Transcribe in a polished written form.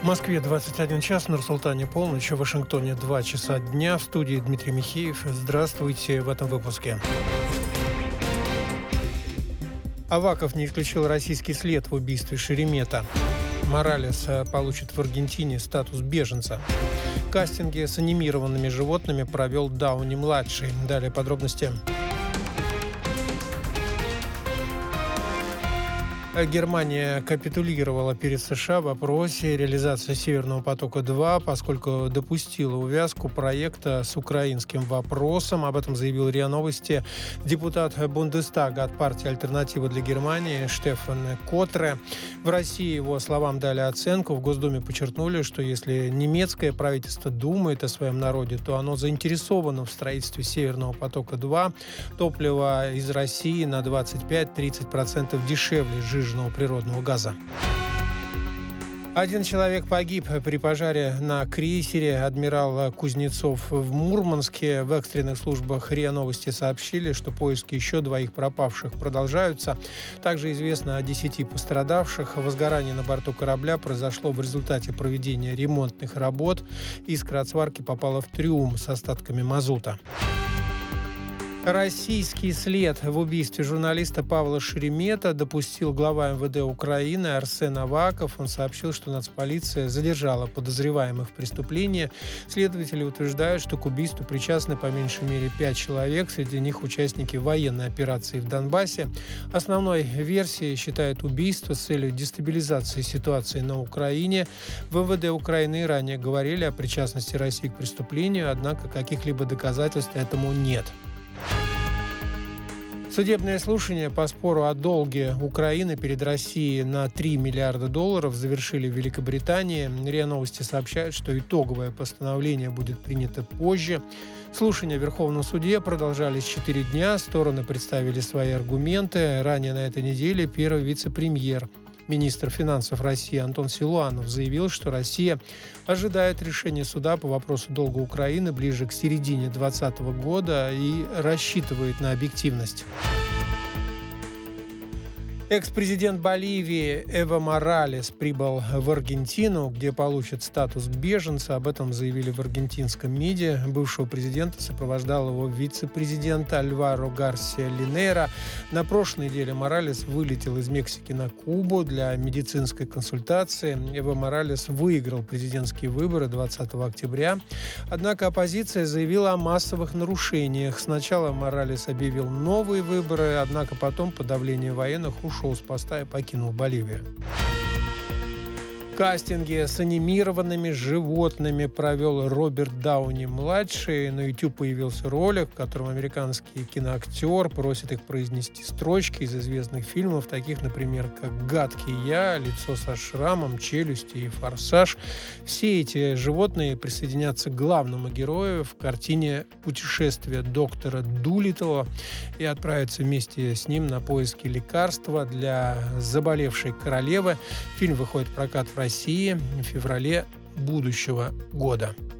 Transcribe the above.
В Москве 21 час, в Нур-Султане полночь, в Вашингтоне 2 часа дня. В студии Дмитрий Михеев. Здравствуйте в этом выпуске. Аваков не исключил российский след в убийстве Шеремета. Моралес получит в Аргентине статус беженца. Кастинги с анимированными животными провел Дауни-младший. Далее подробности. Германия капитулировала перед США в вопросе реализации «Северного потока-2», поскольку допустила увязку проекта с украинским вопросом. Об этом заявил РИА Новости депутат Бундестага от партии «Альтернатива для Германии» Штефан Котре. В России его словам дали оценку. В Госдуме подчеркнули, что если немецкое правительство думает о своем народе, то оно заинтересовано в строительстве «Северного потока-2». Топливо из России на 25-30% дешевле жиженного природного газа. Один человек погиб при пожаре на крейсере «Адмирал Кузнецов» в Мурманске. В экстренных службах РИА Новости сообщили, что поиски еще двоих пропавших продолжаются. Также известно о 10 пострадавших. Возгорание на борту корабля произошло в результате проведения ремонтных работ. Искра от сварки попала в трюм с остатками мазута. Российский след в убийстве журналиста Павла Шеремета допустил глава МВД Украины Арсен Аваков. Он сообщил, что нацполиция задержала подозреваемых в преступлении. Следователи утверждают, что к убийству причастны по меньшей мере 5 человек, среди них участники военной операции в Донбассе. Основной версией считают убийство с целью дестабилизации ситуации на Украине. В МВД Украины ранее говорили о причастности России к преступлению, однако каких-либо доказательств этому нет. Судебное слушание по спору о долге Украины перед Россией на $3 миллиарда завершили в Великобритании. РИА Новости сообщает, что итоговое постановление будет принято позже. Слушания в Верховном суде продолжались 4 дня. Стороны представили свои аргументы. Ранее на этой неделе первый вице-премьер, министр финансов России Антон Силуанов заявил, что Россия ожидает решения суда по вопросу долга Украины ближе к середине 2020 года и рассчитывает на объективность. Экс-президент Боливии Эво Моралес прибыл в Аргентину, где получит статус беженца. Об этом заявили в аргентинском МИДе. Бывшего президента сопровождал его вице-президент Альваро Гарсия Линейра. На прошлой неделе Моралес вылетел из Мексики на Кубу для медицинской консультации. Эво Моралес выиграл президентские выборы 20 октября. Однако оппозиция заявила о массовых нарушениях. Сначала Моралес объявил новые выборы, однако потом под давлением военных ушел с поста и покинул Боливию. Кастинги с анимированными животными провел Роберт Дауни-младший. На YouTube появился ролик, в котором американский киноактер просит их произнести строчки из известных фильмов, таких, например, как «Гадкий я», «Лицо со шрамом», «Челюсти» и «Форсаж». Все эти животные присоединятся к главному герою в картине «Путешествие доктора Дулиттла» и отправятся вместе с ним на поиски лекарства для заболевшей королевы. Фильм выходит в прокат в России в феврале будущего года.